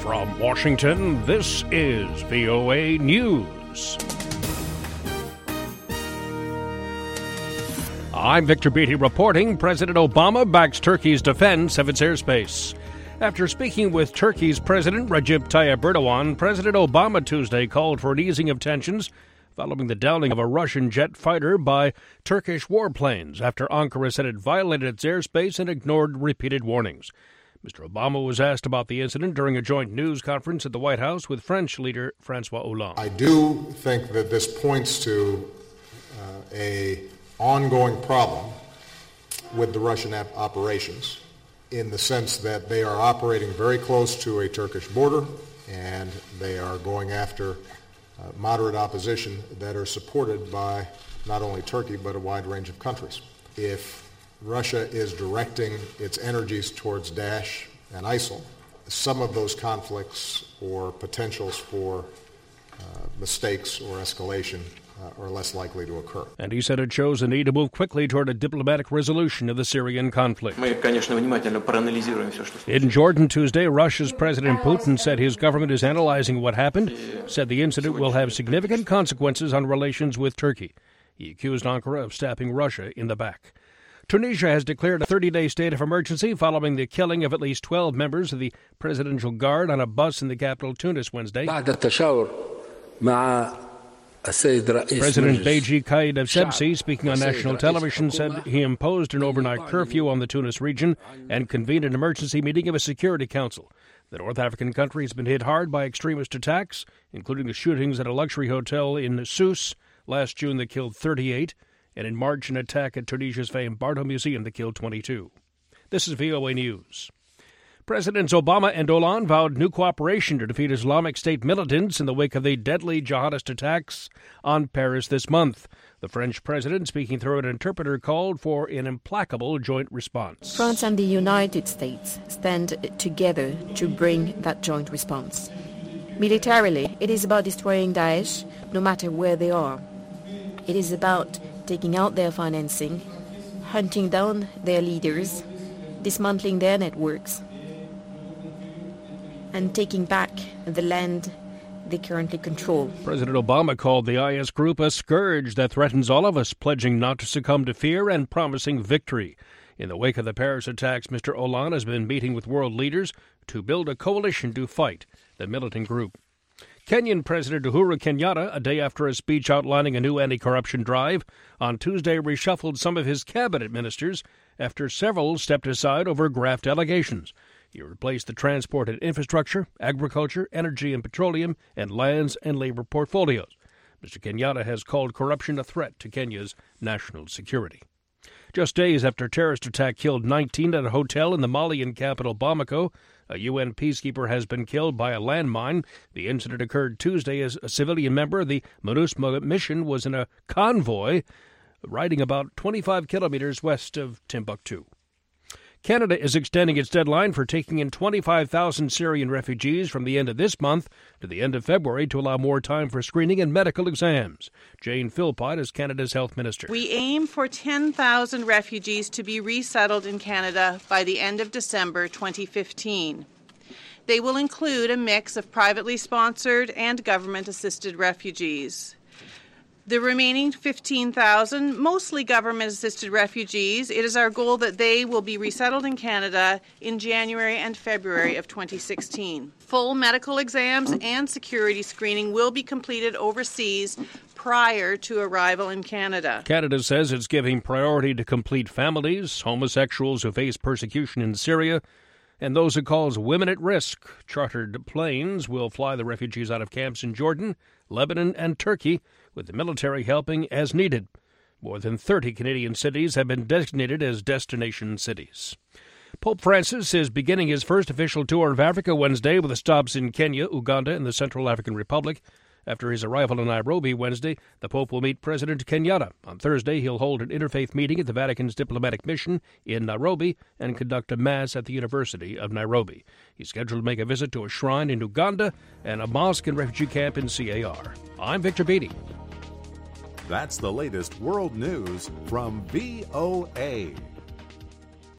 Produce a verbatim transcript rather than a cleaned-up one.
From Washington, this is V O A News. I'm Victor Beatty reporting President Obama backs Turkey's defense of its airspace. After speaking with Turkey's President Recep Tayyip Erdogan, President Obama Tuesday called for an easing of tensions following the downing of a Russian jet fighter by Turkish warplanes after Ankara said it violated its airspace and ignored repeated warnings. Mister Obama was asked about the incident during a joint news conference at the White House with French leader François Hollande. I do think that this points to uh, a ongoing problem with the Russian ap- operations in the sense that they are operating very close to a Turkish border and they are going after uh, moderate opposition that are supported by not only Turkey but a wide range of countries. If Russia is directing its energies towards Daesh and ISIL, some of those conflicts or potentials for uh, mistakes or escalation uh, are less likely to occur. And he said it shows a need to move quickly toward a diplomatic resolution of the Syrian conflict. In Jordan Tuesday, Russia's President Putin said his government is analyzing what happened, said the incident will have significant consequences on relations with Turkey. He accused Ankara of stabbing Russia in the back. Tunisia has declared a thirty-day state of emergency following the killing of at least twelve members of the Presidential Guard on a bus in the capital Tunis Wednesday. President Beji Caid Essebsi, speaking on national television, said he imposed an overnight curfew on the Tunis region and convened an emergency meeting of a Security Council. The North African country has been hit hard by extremist attacks, including the shootings at a luxury hotel in Sousse last June that killed thirty-eight. And in March, an attack at Tunisia's famed Bardo Museum that killed twenty-two. This is V O A News. Presidents Obama and Hollande vowed new cooperation to defeat Islamic State militants in the wake of the deadly jihadist attacks on Paris this month. The French president, speaking through an interpreter, called for an implacable joint response. France and the United States stand together to bring that joint response. Militarily, it is about destroying Daesh, no matter where they are. It is about taking out their financing, hunting down their leaders, dismantling their networks, and taking back the land they currently control. President Obama called the I S group a scourge that threatens all of us, pledging not to succumb to fear and promising victory. In the wake of the Paris attacks, Mister Hollande has been meeting with world leaders to build a coalition to fight the militant group. Kenyan President Uhuru Kenyatta, a day after a speech outlining a new anti-corruption drive, on Tuesday reshuffled some of his cabinet ministers after several stepped aside over graft allegations. He replaced the transport and infrastructure, agriculture, energy and petroleum, and lands and labor portfolios. Mister Kenyatta has called corruption a threat to Kenya's national security. Just days after a terrorist attack killed nineteen at a hotel in the Malian capital Bamako, a U N peacekeeper has been killed by a landmine. The incident occurred Tuesday as a civilian member of the MINUSMA mission was in a convoy riding about twenty-five kilometers west of Timbuktu. Canada is extending its deadline for taking in twenty-five thousand Syrian refugees from the end of this month to the end of February to allow more time for screening and medical exams. Jane Philpott is Canada's health minister. We aim for ten thousand refugees to be resettled in Canada by the end of December twenty fifteen. They will include a mix of privately sponsored and government-assisted refugees. The remaining fifteen thousand, mostly government-assisted refugees, it is our goal that they will be resettled in Canada in January and February of twenty sixteen. Full medical exams and security screening will be completed overseas prior to arrival in Canada. Canada says it's giving priority to complete families, homosexuals who face persecution in Syria, and those it calls women at risk. Chartered planes will fly the refugees out of camps in Jordan, Lebanon, and Turkey, with the military helping as needed. More than thirty Canadian cities have been designated as destination cities. Pope Francis is beginning his first official tour of Africa Wednesday with stops in Kenya, Uganda, and the Central African Republic. After his arrival in Nairobi Wednesday, the Pope will meet President Kenyatta. On Thursday, he'll hold an interfaith meeting at the Vatican's diplomatic mission in Nairobi and conduct a mass at the University of Nairobi. He's scheduled to make a visit to a shrine in Uganda and a mosque and refugee camp in C A R. I'm Victor Beatty. That's the latest world news from V O A.